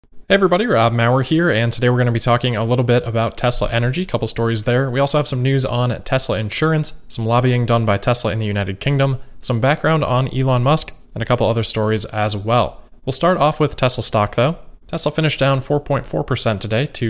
Hey everybody, Rob Maurer here, and today we're going to be talking a little bit about Tesla Energy, a couple stories there. We also have some news on Tesla Insurance, some lobbying done by Tesla in the United Kingdom, some background on Elon Musk, and a couple other stories as well. We'll start off with Tesla stock though. Tesla finished down 4.4% today to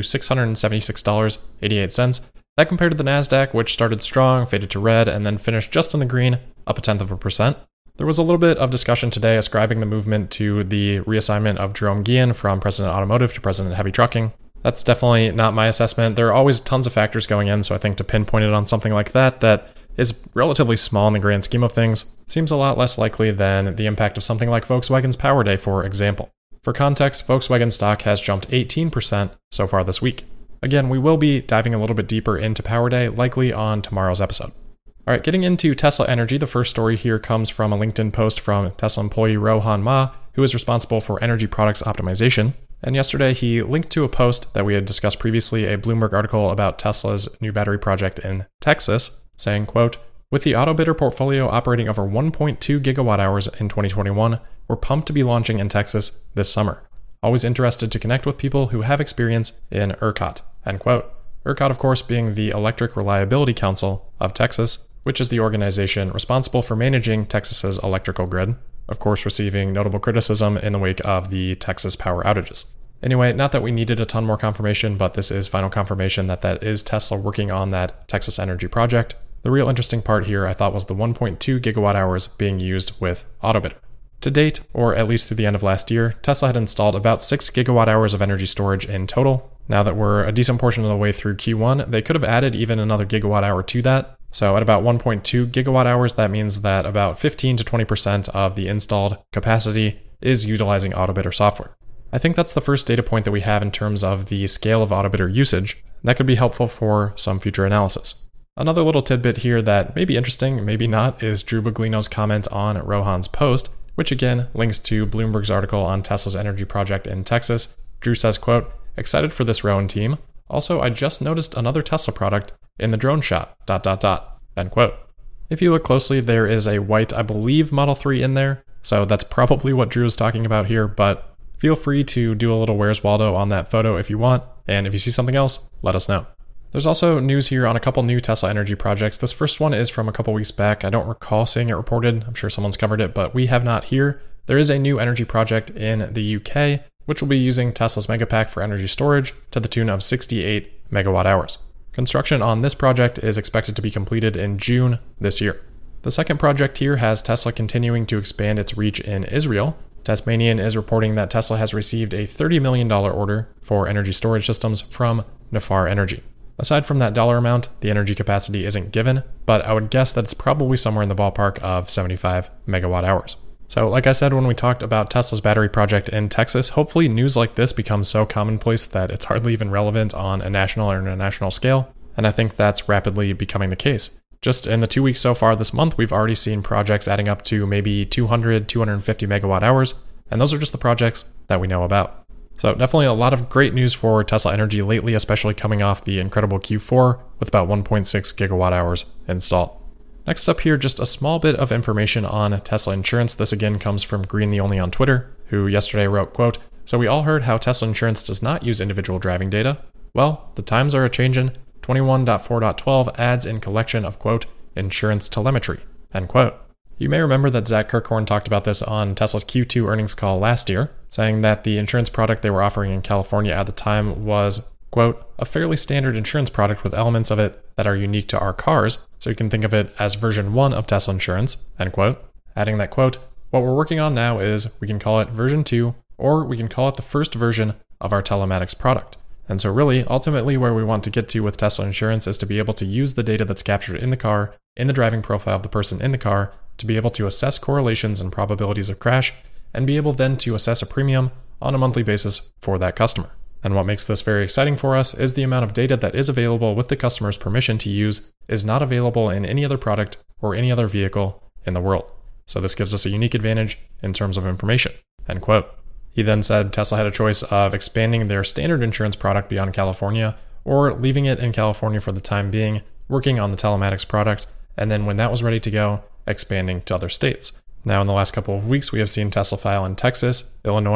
$676.88. That compared to the Nasdaq, which started strong, faded to red, and then finished just in the green, up 0.1%. There was a little bit of discussion today ascribing the movement to the reassignment of Jerome Guillen from President Automotive to President Heavy Trucking. That's definitely not my assessment. There are always tons of factors going in, so I think to pinpoint it on something like that is relatively small in the grand scheme of things seems a lot less likely than the impact of something like Volkswagen's Power Day, for example. For context, Volkswagen stock has jumped 18% so far this week. Again, we will be diving a little bit deeper into Power Day, likely on tomorrow's episode. All right, getting into Tesla Energy, the first story here comes from a LinkedIn post from Tesla employee Rohan Ma, who is responsible for energy products optimization. And yesterday, he linked to a post that we had discussed previously, a Bloomberg article about Tesla's new battery project in Texas, saying, quote, "With the Autobidder portfolio operating over 1.2 gigawatt hours in 2021, we're pumped to be launching in Texas this summer. Always interested to connect with people who have experience in ERCOT," end quote. ERCOT, of course, being the Electric Reliability Council of Texas, which is the organization responsible for managing Texas's electrical grid, of course receiving notable criticism in the wake of the Texas power outages. Anyway, not that we needed a ton more confirmation, but this is final confirmation that is Tesla working on that Texas Energy project. The real interesting part here, I thought, was the 1.2 gigawatt hours being used with Autobidder. To date, or at least through the end of last year, Tesla had installed about 6 gigawatt hours of energy storage in total. Now that we're a decent portion of the way through Q1, they could have added even another gigawatt hour to that. So at about 1.2 gigawatt hours, that means that about 15 to 20% of the installed capacity is utilizing Autobidder software. I think that's the first data point that we have in terms of the scale of Autobidder usage. That could be helpful for some future analysis. Another little tidbit here that may be interesting, maybe not, is Drew Baglino's comment on Rohan's post, which again links to Bloomberg's article on Tesla's energy project in Texas. Drew says, quote, "Excited for this Rohan team. Also, I just noticed another Tesla product in the drone shot, ... end quote. If you look closely, there is a white, I believe, Model 3 in there, so that's probably what Drew is talking about here, but feel free to do a little Where's Waldo on that photo if you want, and if you see something else, let us know. There's also news here on a couple new Tesla energy projects. This first one is from a couple weeks back. I don't recall seeing it reported. I'm sure someone's covered it, but we have not here. There is a new energy project in the UK, which will be using Tesla's Megapack for energy storage to the tune of 68 megawatt hours. Construction on this project is expected to be completed in June this year. The second project here has Tesla continuing to expand its reach in Israel. Tasmanian is reporting that Tesla has received a $30 million order for energy storage systems from Nafar Energy. Aside from that dollar amount, the energy capacity isn't given, but I would guess that it's probably somewhere in the ballpark of 75 megawatt hours. So like I said when we talked about Tesla's battery project in Texas, hopefully news like this becomes so commonplace that it's hardly even relevant on a national or international scale, and I think that's rapidly becoming the case. Just in the 2 weeks so far this month, we've already seen projects adding up to maybe 200, 250 megawatt hours, and those are just the projects that we know about. So definitely a lot of great news for Tesla Energy lately, especially coming off the incredible Q4 with about 1.6 gigawatt hours installed. Next up here, just a small bit of information on Tesla Insurance. This again comes from Green the Only on Twitter, who yesterday wrote, quote, "So we all heard how Tesla Insurance does not use individual driving data. Well, the times are a-changin'. 21.4.12 adds in collection of, quote, insurance telemetry," end quote. You may remember that Zach Kirkhorn talked about this on Tesla's Q2 earnings call last year, saying that the insurance product they were offering in California at the time was, quote, "a fairly standard insurance product with elements of it that are unique to our cars, so you can think of it as version 1 of Tesla Insurance," end quote. Adding that, quote, "What we're working on now is we can call it version 2, or we can call it the first version of our telematics product." And so really, ultimately where we want to get to with Tesla Insurance is to be able to use the data that's captured in the car, in the driving profile of the person in the car, to be able to assess correlations and probabilities of crash, and be able then to assess a premium on a monthly basis for that customer. And what makes this very exciting for us is the amount of data that is available with the customer's permission to use is not available in any other product or any other vehicle in the world. So this gives us a unique advantage in terms of information, end quote. He then said Tesla had a choice of expanding their standard insurance product beyond California or leaving it in California for the time being, working on the telematics product, and then when that was ready to go, expanding to other states. Now, in the last couple of weeks, we have seen Tesla file in Texas, Illinois,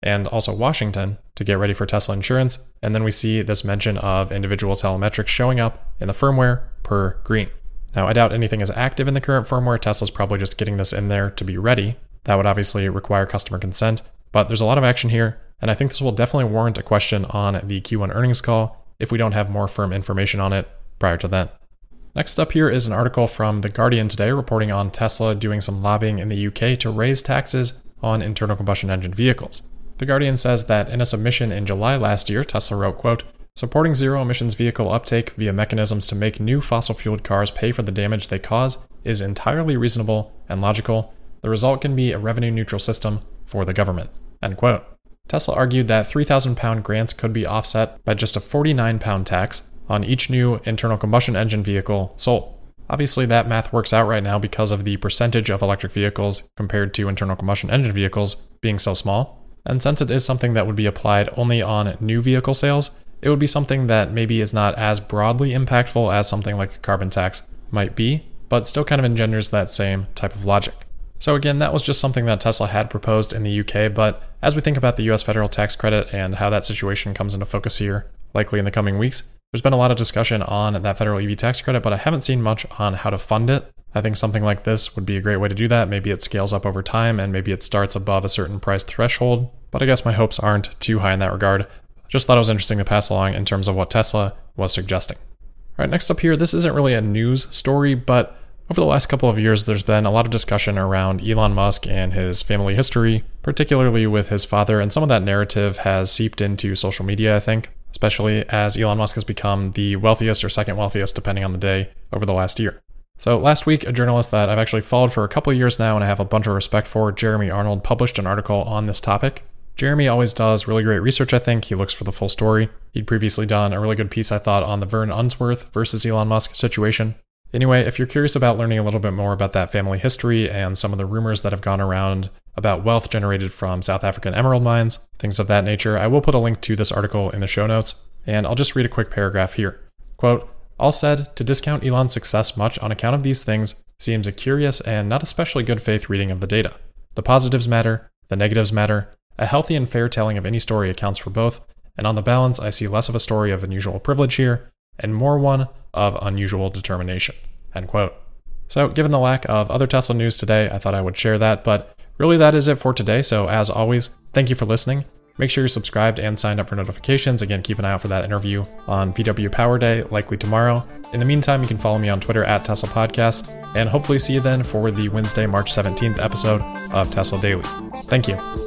and also Washington to get ready for Tesla insurance, and then we see this mention of individual telemetrics showing up in the firmware per green. Now, I doubt anything is active in the current firmware. Tesla's probably just getting this in there to be ready. That would obviously require customer consent, but there's a lot of action here, and I think this will definitely warrant a question on the Q1 earnings call if we don't have more firm information on it prior to then. Next up here is an article from The Guardian today reporting on Tesla doing some lobbying in the UK to raise taxes on internal combustion engine vehicles. The Guardian says that in a submission in July last year, Tesla wrote, quote, "Supporting zero-emissions vehicle uptake via mechanisms to make new fossil-fueled cars pay for the damage they cause is entirely reasonable and logical. The result can be a revenue-neutral system for the government." End quote. Tesla argued that £3,000 grants could be offset by just a £49 tax on each new internal combustion engine vehicle sold. Obviously, that math works out right now because of the percentage of electric vehicles compared to internal combustion engine vehicles being so small. And since it is something that would be applied only on new vehicle sales, it would be something that maybe is not as broadly impactful as something like a carbon tax might be, but still kind of engenders that same type of logic. So again, that was just something that Tesla had proposed in the UK, but as we think about the US federal tax credit and how that situation comes into focus here, likely in the coming weeks, there's been a lot of discussion on that federal EV tax credit, but I haven't seen much on how to fund it. I think something like this would be a great way to do that. Maybe it scales up over time and maybe it starts above a certain price threshold, but I guess my hopes aren't too high in that regard. Just thought it was interesting to pass along in terms of what Tesla was suggesting. All right, next up here, this isn't really a news story, but over the last couple of years, there's been a lot of discussion around Elon Musk and his family history, particularly with his father, and some of that narrative has seeped into social media, I think, especially as Elon Musk has become the wealthiest or second wealthiest, depending on the day, over the last year. So last week, a journalist that I've actually followed for a couple of years now and I have a bunch of respect for, Jeremy Arnold, published an article on this topic. Jeremy always does really great research, I think. He looks for the full story. He'd previously done a really good piece, I thought, on the Vern Unsworth versus Elon Musk situation. Anyway, if you're curious about learning a little bit more about that family history and some of the rumors that have gone around about wealth generated from South African emerald mines, things of that nature, I will put a link to this article in the show notes, and I'll just read a quick paragraph here. Quote, "All said, to discount Elon's success much on account of these things seems a curious and not especially good faith reading of the data. The positives matter, the negatives matter, a healthy and fair telling of any story accounts for both, and on the balance I see less of a story of unusual privilege here, and more one of unusual determination." End quote. So given the lack of other Tesla news today, I thought I would share that, but really that is it for today. So as always, thank you for listening. Make sure you're subscribed and signed up for notifications. Again, keep an eye out for that interview on VW Power Day, likely tomorrow. In the meantime, you can follow me on Twitter at Tesla Podcast, and hopefully see you then for the Wednesday, March 17th episode of Tesla Daily. Thank you.